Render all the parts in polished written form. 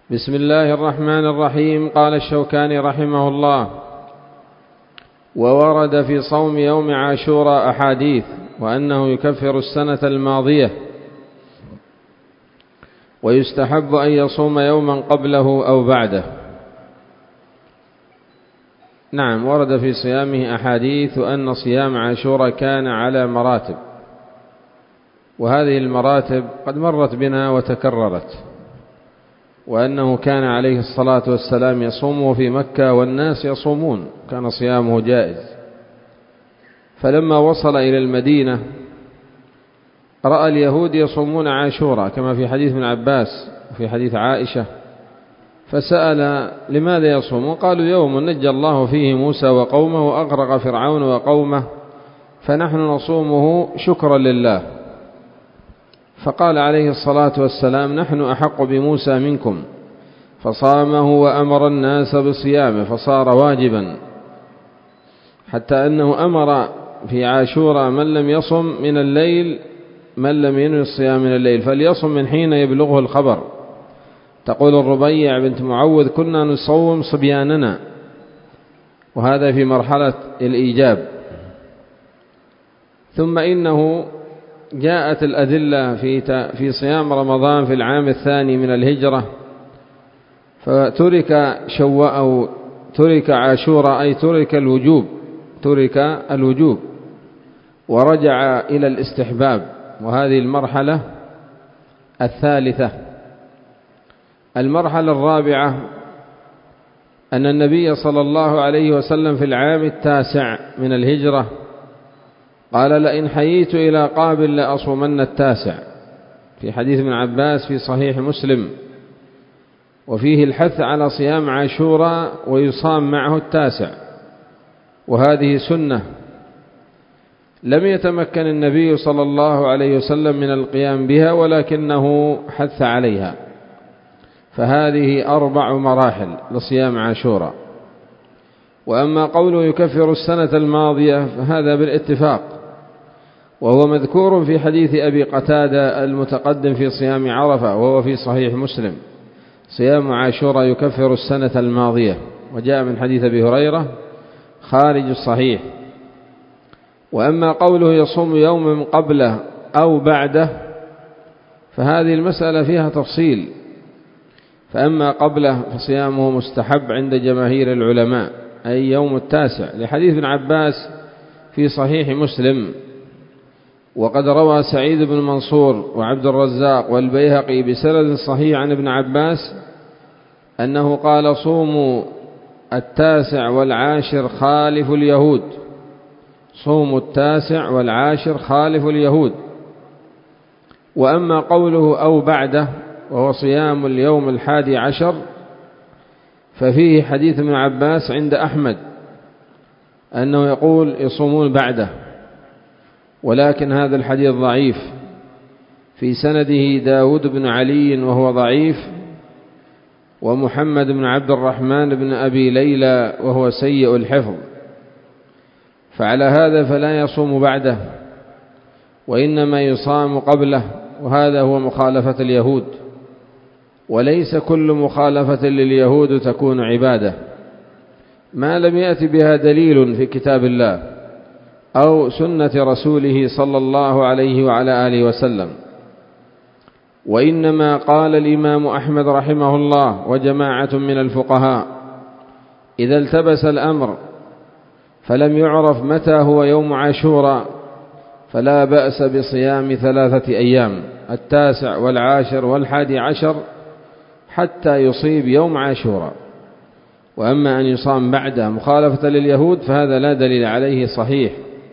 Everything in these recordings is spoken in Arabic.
بسم الله الرحمن الرحيم. قال الشوكاني رحمه الله: وورد في صوم يوم عاشوراء أحاديث، وأنه يكفر السنة الماضية، ويستحب أن يصوم يوما قبله أو بعده. نعم، ورد في صيامه أحاديث، وأن صيام عاشوراء كان على مراتب، وهذه المراتب قد مرت بنا وتكررت، وأنه كان عليه الصلاة والسلام يصوم في مكة والناس يصومون، كان صيامه جائز. فلما وصل إلى المدينة رأى اليهود يصومون عاشوراء كما في حديث ابن عباس وفي حديث عائشة، فسأل: لماذا يصومون؟ قالوا: يوم نجى الله فيه موسى وقومه وأغرق فرعون وقومه، فنحن نصومه شكرا لله. فقال عليه الصلاة والسلام: نحن أحق بموسى منكم، فصامه وأمر الناس بصيامه فصار واجبا، حتى أنه أمر في عاشوراء من لم يصم من الليل، من لم ينوي الصيام من الليل فليصم من حين يبلغه الخبر. تقول الربيع بنت معوذ: كنا نصوم صبياننا، وهذا في مرحلة الإيجاب. ثم إنه جاءت الأدلة في صيام رمضان في العام الثاني من الهجرة، ترك عاشوراء، أي ترك الوجوب ورجع إلى الاستحباب. وهذه المرحلة الثالثة. المرحلة الرابعة أن النبي صلى الله عليه وسلم في العام التاسع من الهجرة قال: لئن حييت إلى قابل لأصومن التاسع، في حديث ابن عباس في صحيح مسلم، وفيه الحث على صيام عاشوراء ويصام معه التاسع، وهذه سنة لم يتمكن النبي صلى الله عليه وسلم من القيام بها، ولكنه حث عليها. فهذه 4 مراحل لصيام عاشوراء. وأما قوله يكفر السنة الماضية فهذا بالاتفاق، وهو مذكور في حديث أبي قتادة المتقدم في صيام عرفة، وهو في صحيح مسلم: صيام عاشوراء يكفر السنة الماضية، وجاء من حديث أبي هريرة خارج الصحيح. وأما قوله يصوم يوم قبله أو بعده فهذه المسألة فيها تفصيل. فأما قبله فصيامه مستحب عند جماهير العلماء، أي يوم التاسع، لحديث ابن عباس في صحيح مسلم. وقد روى سعيد بن منصور وعبد الرزاق والبيهقي بسند صحيح عن ابن عباس أنه قال: صوموا التاسع والعاشر خالف اليهود، صوموا التاسع والعاشر خالف اليهود. وأما قوله أو بعده وهو صيام اليوم 11 ففيه حديث ابن عباس عند أحمد أنه يقول يصومون بعده، ولكن هذا الحديث ضعيف، في سنده داود بن علي وهو ضعيف، ومحمد بن عبد الرحمن بن أبي ليلى وهو سيء الحفظ، فعلى هذا فلا يصوم بعده، وإنما يصام قبله، وهذا هو مخالفة اليهود. وليس كل مخالفة لليهود تكون عبادة ما لم يأتي بها دليل في كتاب الله أو سنة رسوله صلى الله عليه وعلى آله وسلم. وإنما قال الإمام أحمد رحمه الله وجماعة من الفقهاء: إذا التبس الأمر فلم يعرف متى هو يوم عاشوراء فلا بأس بصيام 3 أيام، 19 والعاشر وال11 حتى يصيب يوم عاشوراء. وأما أن يصام بعده مخالفة لليهود فهذا لا دليل عليه صحيح.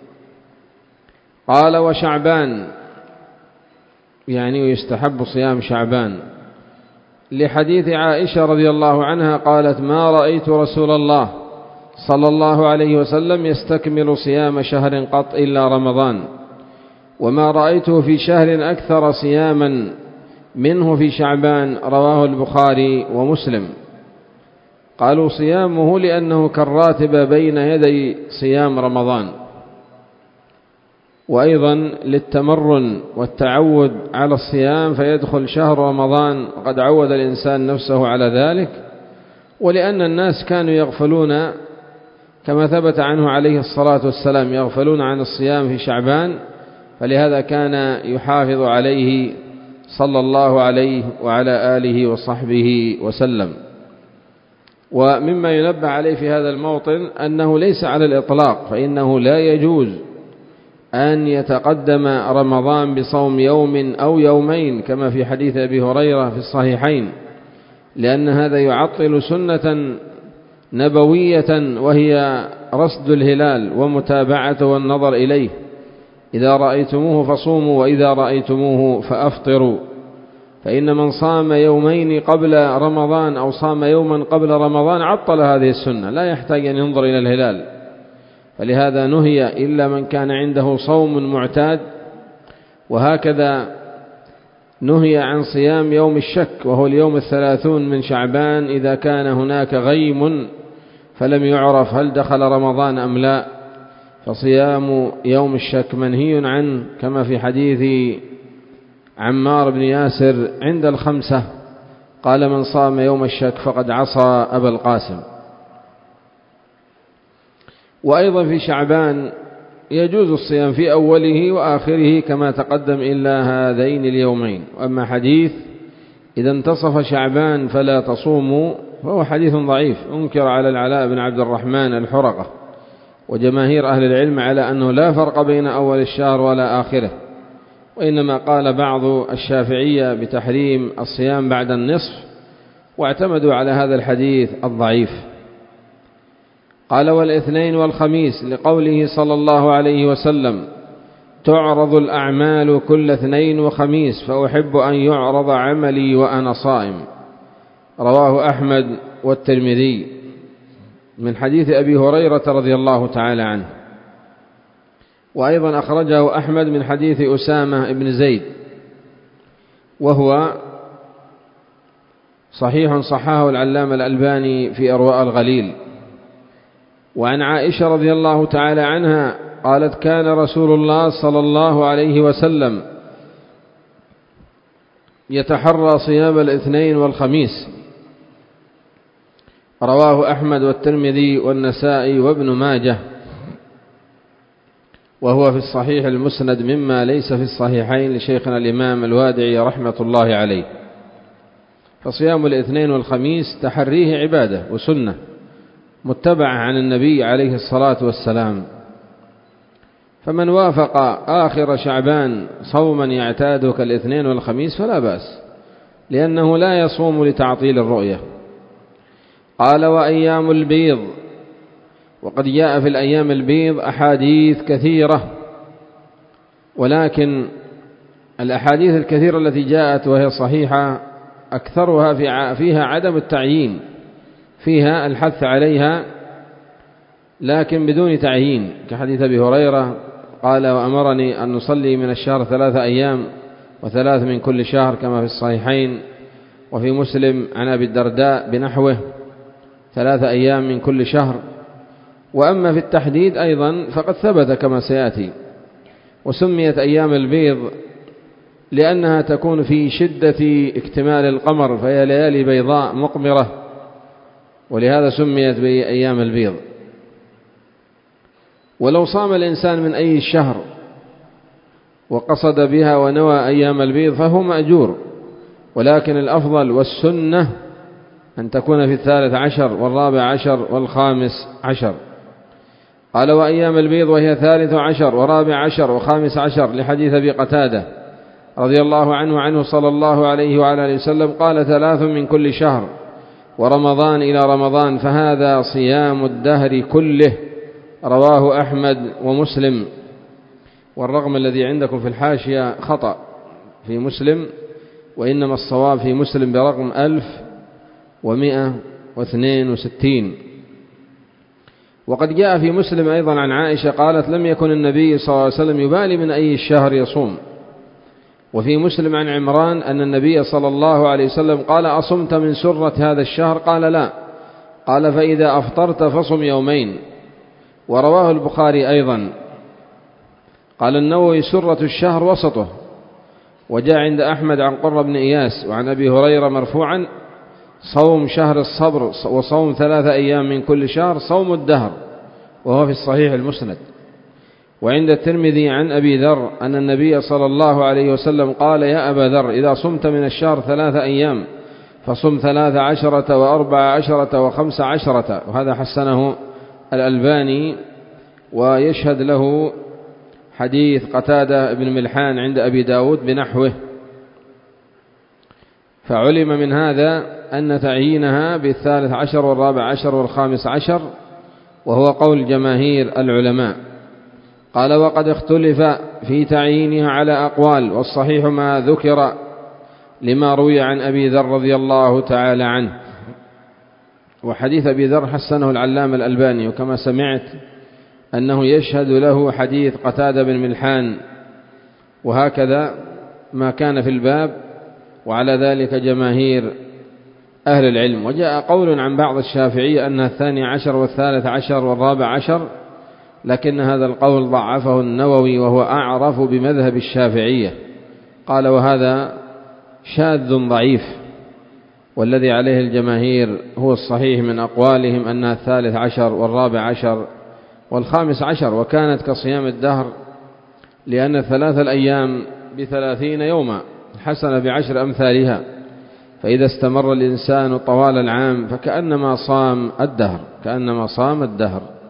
قال: وشعبان، يعني ويستحب صيام شعبان، لحديث عائشة رضي الله عنها قالت: ما رأيت رسول الله صلى الله عليه وسلم يستكمل صيام شهر قط إلا رمضان، وما رأيته في شهر أكثر صياما منه في شعبان. رواه البخاري ومسلم. قالوا: صيامه لأنه كالراتب بين يدي صيام رمضان. وأيضا للتمرن والتعود على الصيام فيدخل شهر رمضان وقد عود الإنسان نفسه على ذلك، ولأن الناس كانوا يغفلون كما ثبت عنه عليه الصلاة والسلام يغفلون عن الصيام في شعبان، فلهذا كان يحافظ عليه صلى الله عليه وعلى آله وصحبه وسلم. ومما ينبه عليه في هذا الموطن أنه ليس على الإطلاق، فإنه لا يجوز أن يتقدم رمضان بصوم يوم أو يومين كما في حديث أبي هريرة في الصحيحين، لأن هذا يعطل سنة نبوية وهي رصد الهلال ومتابعته والنظر إليه. إذا رأيتموه فصوموا وإذا رأيتموه فأفطروا، فإن من صام يومين قبل رمضان أو صام يوما قبل رمضان عطل هذه السنة، لا يحتاج أن ينظر إلى الهلال. فلهذا نهي إلا من كان عنده صوم معتاد، وهكذا نهي عن صيام يوم الشك وهو اليوم 30 من شعبان إذا كان هناك غيم فلم يعرف هل دخل رمضان أم لا، فصيام يوم الشك منهي عنه كما في حديث عمار بن ياسر عند الخمسة قال من صام يوم الشك فقد عصى أبا القاسم. وأيضا في شعبان يجوز الصيام في أوله وآخره كما تقدم إلا هذين اليومين. وأما حديث إذا انتصف شعبان فلا تصوموا فهو حديث ضعيف أنكر على العلاء بن عبد الرحمن الحرقة وجماهير أهل العلم على أنه لا فرق بين أول الشهر ولا آخره، وإنما قال بعض الشافعية بتحريم الصيام بعد النصف واعتمدوا على هذا الحديث الضعيف. قال والاثنين والخميس لقوله صلى الله عليه وسلم تعرض الأعمال كل اثنين وخميس فأحب أن يعرض عملي وأنا صائم، رواه أحمد والترمذي من حديث أبي هريرة رضي الله تعالى عنه. وأيضا أخرجه أحمد من حديث أسامة بن زيد وهو صحيح صححه العلامة الألباني في إرواء الغليل. وعن عائشة رضي الله تعالى عنها قالت كان رسول الله صلى الله عليه وسلم يتحرى صيام الاثنين والخميس، رواه أحمد والترمذي والنسائي وابن ماجه، وهو في الصحيح المسند مما ليس في الصحيحين لشيخنا الإمام الوادعي رحمة الله عليه. فصيام الاثنين والخميس تحريه عبادة وسنة متبع عن النبي عليه الصلاة والسلام، فمن وافق آخر شعبان صوما يعتاده كالاثنين والخميس فلا بأس، لأنه لا يصوم لتعطيل الرؤية. قال وأيام البيض، وقد جاء في الأيام البيض أحاديث كثيرة، ولكن الأحاديث الكثيرة التي جاءت وهي صحيحة أكثرها فيها عدم التعيين، فيها الحث عليها لكن بدون تعيين، كحديث أبي هريرة قال وأمرني أن نصلي من الشهر 3 أيام و3 من كل شهر كما في الصحيحين. وفي مسلم عن أبي الدرداء بنحوه 3 أيام من كل شهر. وأما في التحديد أيضا فقد ثبت كما سيأتي. وسميت أيام البيض لأنها تكون في شدة اكتمال القمر، فهي ليالي بيضاء مقمرة، ولهذا سميت بأيام البيض. ولو صام الإنسان من أي شهر وقصد بها ونوى أيام البيض فهو مأجور، ولكن الأفضل والسنة أن تكون في 13 و14 و15. قال وأيام البيض وهي 13 و14 و15 لحديث أبي قتادة رضي الله عنه صلى الله عليه وعلى آله وسلم قال 3 من كل شهر ورمضان إلى رمضان فهذا صيام الدهر كله، رواه أحمد ومسلم. والرقم الذي عندكم في الحاشية خطأ في مسلم، وإنما الصواب في مسلم برقم 1162. وقد جاء في مسلم أيضا عن عائشة قالت لم يكن النبي صلى الله عليه وسلم يبالي من أي الشهر يصوم. وفي مسلم عن عمران أن النبي صلى الله عليه وسلم قال أصمت من سرة هذا الشهر؟ قال لا. قال فإذا أفطرت فصم يومين. ورواه البخاري أيضا قال النووي: سرة الشهر وسطه. وجاء عند أحمد عن قرة بن إياس وعن أبي هريرة مرفوعا: صوم شهر الصبر وصوم 3 أيام من كل شهر صوم الدهر، وهو في الصحيح المسند. وعند الترمذي عن أبي ذر أن النبي صلى الله عليه وسلم قال: يا أبا ذر، إذا صمت من الشهر 3 أيام فصم 13 و14 و15. وهذا حسنه الألباني، ويشهد له حديث قتادة بن ملحان عند أبي داود بنحوه. فعلم من هذا أن تعيينها بال13 وال14 وال15، وهو قول جماهير العلماء. قال: وقد اختلف في تعيينها على أقوال، والصحيح ما ذكر لما روي عن أبي ذر رضي الله تعالى عنه. وحديث أبي ذر حسنه العلامة الألباني، وكما سمعت أنه يشهد له حديث قتادة بن ملحان، وهكذا ما كان في الباب، وعلى ذلك جماهير أهل العلم. وجاء قول عن بعض الشافعية أنها 12 و13 و14، لكن هذا القول ضعفه النووي، وهو أعرف بمذهب الشافعية. قال: وهذا شاذ ضعيف، والذي عليه الجماهير هو الصحيح من أقوالهم أنها 13 و14 و15، وكانت كصيام الدهر، لأن 3 الأيام ب30 يوما حسنة ب10 أمثالها، فإذا استمر الإنسان طوال العام فكأنما صام الدهر.